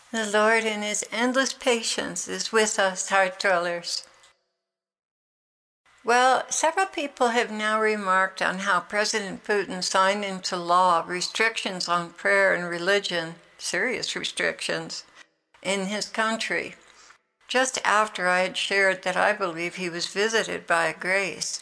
The Lord in His endless patience is with us, heart dwellers. Well, several people have now remarked on how President Putin signed into law restrictions on prayer and religion, serious restrictions, in his country, just after I had shared that I believe he was visited by a grace.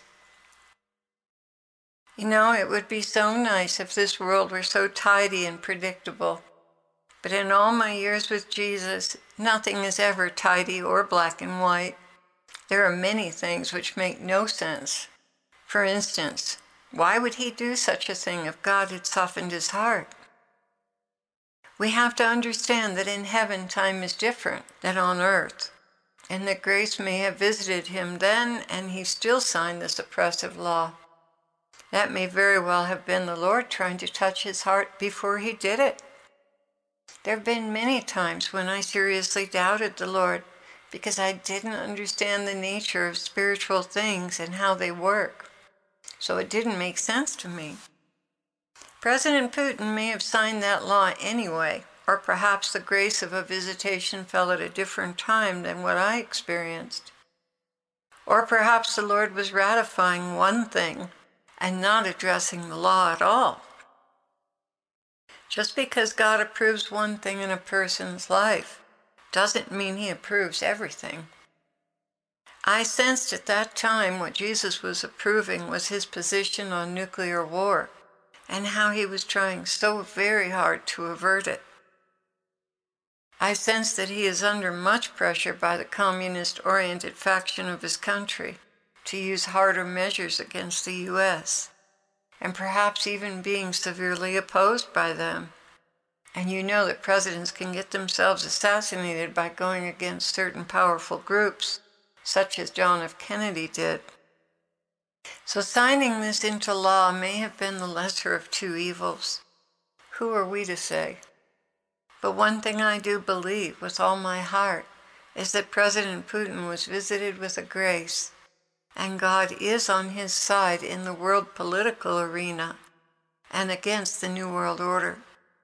You know, it would be so nice if this world were so tidy and predictable. But in all my years with Jesus, nothing is ever tidy or black and white. There are many things which make no sense. For instance, why would he do such a thing if God had softened his heart? We have to understand that in heaven time is different than on earth, and that grace may have visited him then, and he still signed this oppressive law. That may very well have been the Lord trying to touch his heart before he did it. There have been many times when I seriously doubted the Lord because I didn't understand the nature of spiritual things and how they work. So it didn't make sense to me. President Putin may have signed that law anyway, or perhaps the grace of a visitation fell at a different time than what I experienced. Or perhaps the Lord was ratifying one thing and not addressing the law at all. Just because God approves one thing in a person's life doesn't mean he approves everything. I sensed at that time what Jesus was approving was his position on nuclear war and how he was trying so very hard to avert it. I sense that he is under much pressure by the communist-oriented faction of his country to use harder measures against the U.S., and perhaps even being severely opposed by them. And you know that presidents can get themselves assassinated by going against certain powerful groups, such as John F. Kennedy did. So signing this into law may have been the lesser of two evils. Who are we to say? But one thing I do believe with all my heart is that President Putin was visited with a grace, and God is on his side in the world political arena and against the New World Order.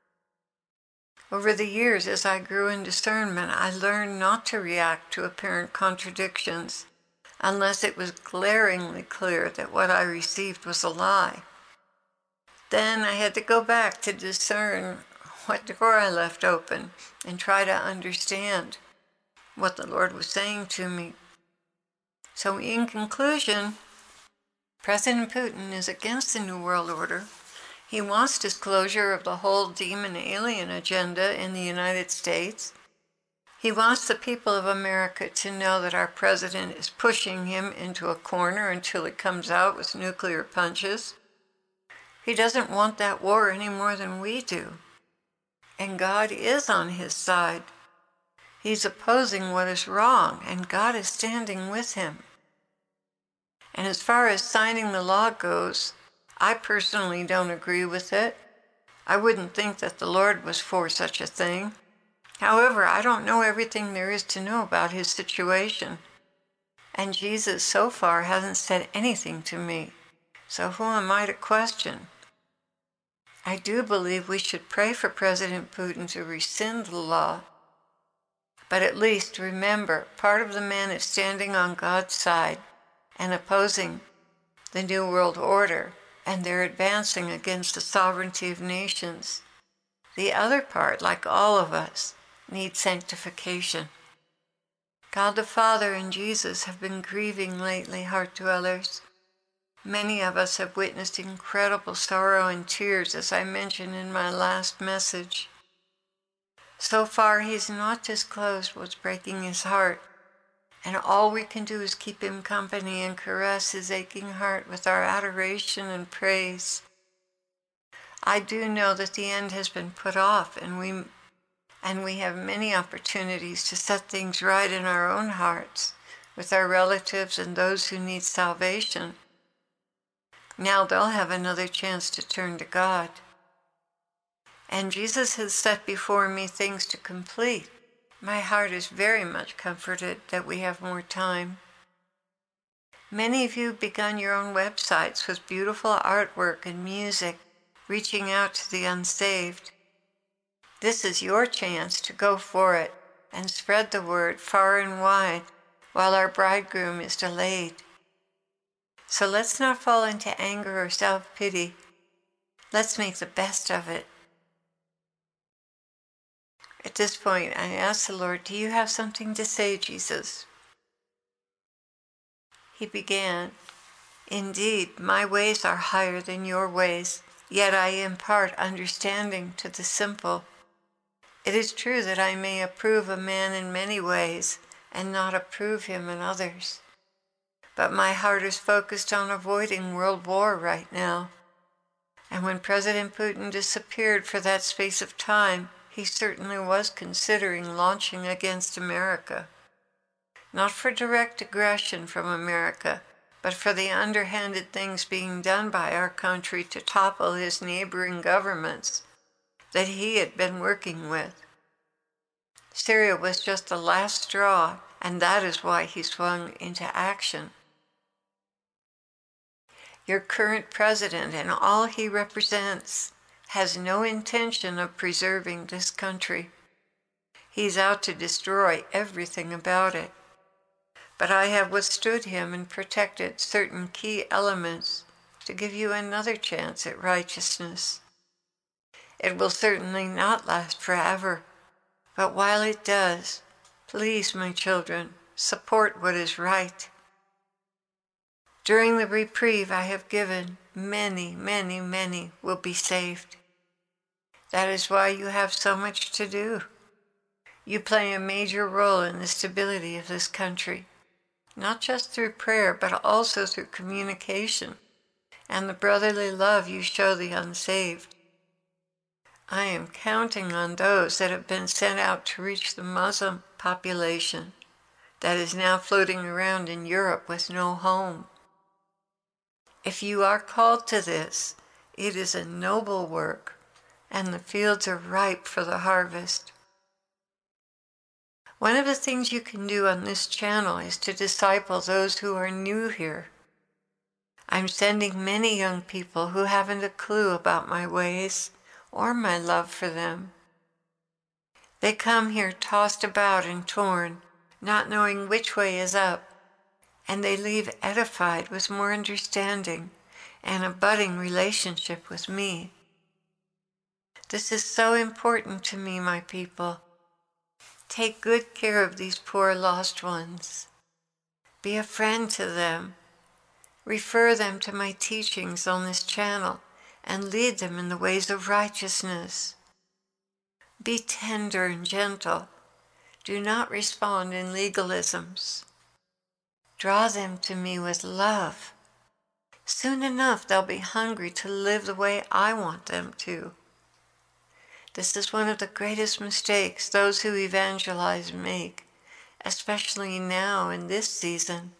Over the years, as I grew in discernment, I learned not to react to apparent contradictions unless it was glaringly clear that what I received was a lie. Then I had to go back to discern what door I left open and try to understand what the Lord was saying to me. So in conclusion, President Putin is against the New World Order. He wants disclosure of the whole demon alien agenda in the United States. He wants the people of America to know that our president is pushing him into a corner until he comes out with nuclear punches. He doesn't want that war any more than we do. And God is on his side. He's opposing what is wrong, and God is standing with him. And as far as signing the law goes, I personally don't agree with it. I wouldn't think that the Lord was for such a thing. However, I don't know everything there is to know about his situation. And Jesus so far hasn't said anything to me. So who am I to question? I do believe we should pray for President Putin to rescind the law. But at least remember, part of the man is standing on God's side and opposing the New World Order, and they're advancing against the sovereignty of nations. The other part, like all of us, needs sanctification. God the Father and Jesus have been grieving lately, heart dwellers. Many of us have witnessed incredible sorrow and tears, as I mentioned in my last message. So far, he's not disclosed what's breaking his heart, and all we can do is keep him company and caress his aching heart with our adoration and praise. I do know that the end has been put off, and we have many opportunities to set things right in our own hearts with our relatives and those who need salvation. Now they'll have another chance to turn to God. And Jesus has set before me things to complete. My heart is very much comforted that we have more time. Many of you have begun your own websites with beautiful artwork and music, reaching out to the unsaved. This is your chance to go for it and spread the word far and wide while our bridegroom is delayed. So let's not fall into anger or self-pity. Let's make the best of it. At this point, I asked the Lord, "Do you have something to say, Jesus?" He began, "Indeed, my ways are higher than your ways, yet I impart understanding to the simple. It is true that I may approve a man in many ways and not approve him in others. But my heart is focused on avoiding world war right now. And when President Putin disappeared for that space of time, he certainly was considering launching against America. Not for direct aggression from America, but for the underhanded things being done by our country to topple his neighboring governments that he had been working with. Syria was just the last straw, and that is why he swung into action. Your current president and all he represents has no intention of preserving this country. He's out to destroy everything about it. But I have withstood him and protected certain key elements to give you another chance at righteousness. It will certainly not last forever, but while it does, please, my children, support what is right. During the reprieve I have given, many, many, many will be saved. That is why you have so much to do. You play a major role in the stability of this country, not just through prayer, but also through communication and the brotherly love you show the unsaved. I am counting on those that have been sent out to reach the Muslim population that is now floating around in Europe with no home. If you are called to this, it is a noble work, and the fields are ripe for the harvest. One of the things you can do on this channel is to disciple those who are new here. I'm sending many young people who haven't a clue about my ways or my love for them. They come here tossed about and torn, not knowing which way is up, and they leave edified with more understanding and a budding relationship with me. This is so important to me, my people. Take good care of these poor lost ones. Be a friend to them. Refer them to my teachings on this channel and lead them in the ways of righteousness. Be tender and gentle. Do not respond in legalisms. Draw them to me with love. Soon enough, they'll be hungry to live the way I want them to. This is one of the greatest mistakes those who evangelize make, especially now in this season.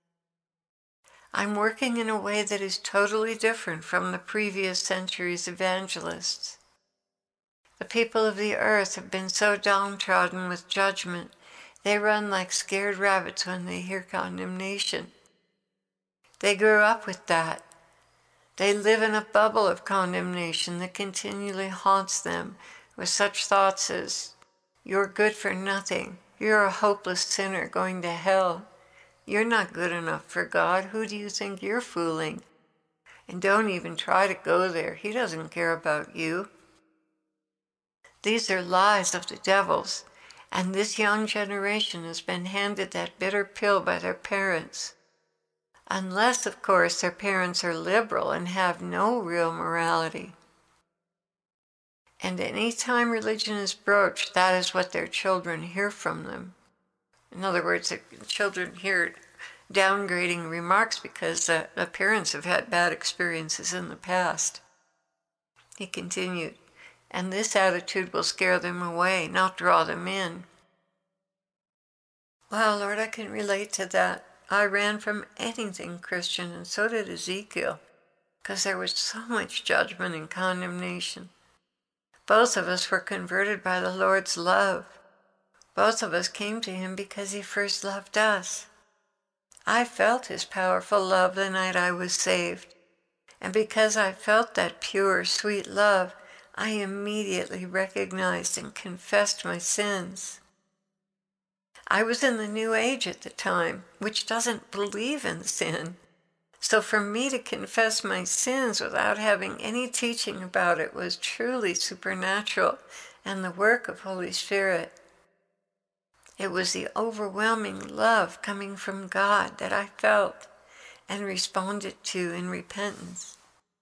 I'm working in a way that is totally different from the previous century's evangelists. The people of the earth have been so downtrodden with judgment, they run like scared rabbits when they hear condemnation. They grew up with that. They live in a bubble of condemnation that continually haunts them with such thoughts as, "You're good for nothing. You're a hopeless sinner going to hell. You're not good enough for God. Who do you think you're fooling? And don't even try to go there. He doesn't care about you." These are lies of the devil's, and this young generation has been handed that bitter pill by their parents. Unless, of course, their parents are liberal and have no real morality. And any time religion is broached, that is what their children hear from them. In other words, the children hear downgrading remarks because the parents have had bad experiences in the past. He continued, and this attitude will scare them away, not draw them in. Wow, Lord, I can relate to that. I ran from anything Christian, and so did Ezekiel, because there was so much judgment and condemnation. Both of us were converted by the Lord's love. Both of us came to him because he first loved us. I felt his powerful love the night I was saved, and because I felt that pure, sweet love, I immediately recognized and confessed my sins. I was in the New Age at the time, which doesn't believe in sin. So for me to confess my sins without having any teaching about it was truly supernatural and the work of Holy Spirit. It was the overwhelming love coming from God that I felt and responded to in repentance.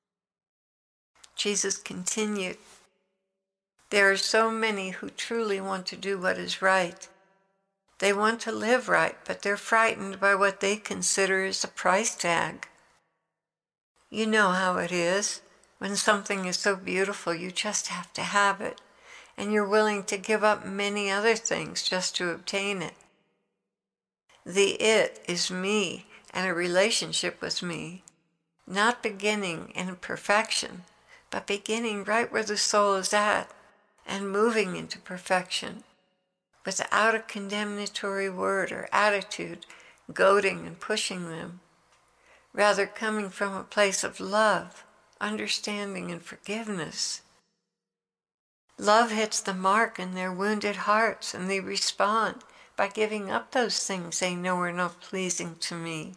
Jesus continued, "There are so many who truly want to do what is right. They want to live right, but they're frightened by what they consider is the price tag. You know how it is. When something is so beautiful, you just have to have it, and you're willing to give up many other things just to obtain it. The it is me and a relationship with me, not beginning in perfection, but beginning right where the soul is at and moving into perfection, without a condemnatory word or attitude goading and pushing them, rather coming from a place of love, understanding, and forgiveness. Love hits the mark in their wounded hearts, and they respond by giving up those things they know are not pleasing to me.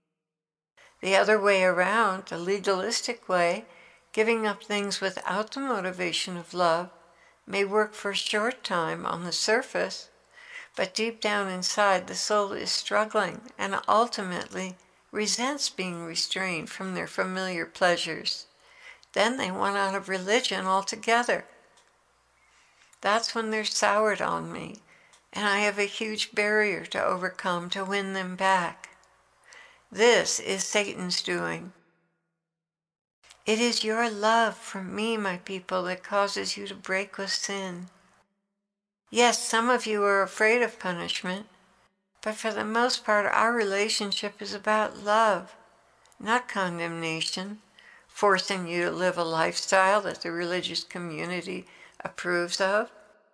The other way around, the legalistic way, giving up things without the motivation of love, may work for a short time on the surface, but deep down inside the soul is struggling and ultimately resents being restrained from their familiar pleasures. Then they want out of religion altogether. That's when they're soured on me, and I have a huge barrier to overcome to win them back. This is Satan's doing. It is your love for me, my people, that causes you to break with sin. Yes, some of you are afraid of punishment, but for the most part, our relationship is about love, not condemnation, forcing you to live a lifestyle that the religious community approves of.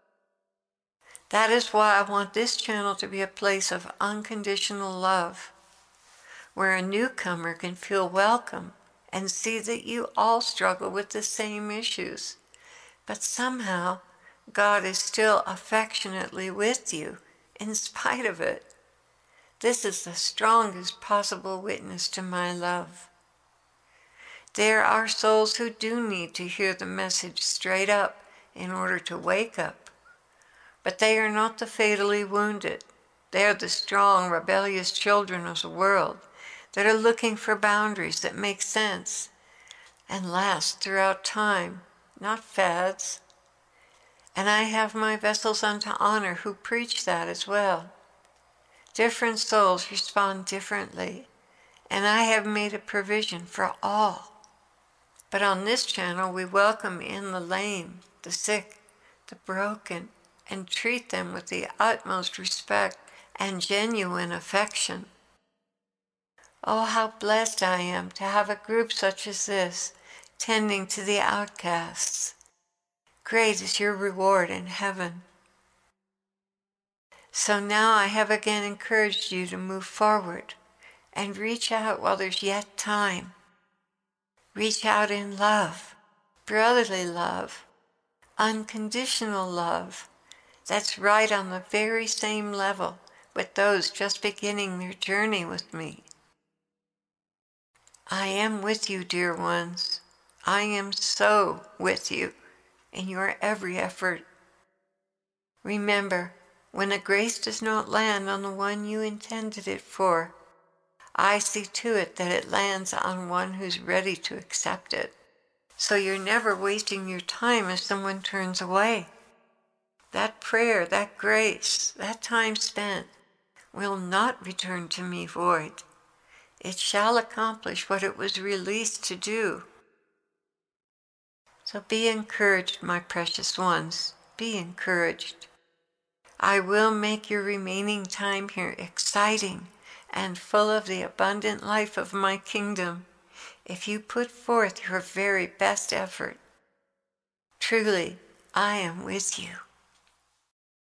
That is why I want this channel to be a place of unconditional love, where a newcomer can feel welcome and see that you all struggle with the same issues, but somehow God is still affectionately with you in spite of it. This is the strongest possible witness to my love. There are souls who do need to hear the message straight up in order to wake up, but they are not the fatally wounded. They are the strong, rebellious children of the world that are looking for boundaries that make sense and last throughout time, not fads. And I have my vessels unto honor who preach that as well. Different souls respond differently, and I have made a provision for all. But on this channel, we welcome in the lame, the sick, the broken, and treat them with the utmost respect and genuine affection. Oh, how blessed I am to have a group such as this, tending to the outcasts. Great is your reward in heaven. So now I have again encouraged you to move forward and reach out while there's yet time. Reach out in love, brotherly love, unconditional love, that's right on the very same level with those just beginning their journey with me. I am with you, dear ones. I am so with you in your every effort. Remember, when a grace does not land on the one you intended it for, I see to it that it lands on one who's ready to accept it. So you're never wasting your time if someone turns away. That prayer, that grace, that time spent will not return to me void. It shall accomplish what it was released to do. So be encouraged, my precious ones. Be encouraged. I will make your remaining time here exciting and full of the abundant life of my kingdom if you put forth your very best effort. Truly, I am with you.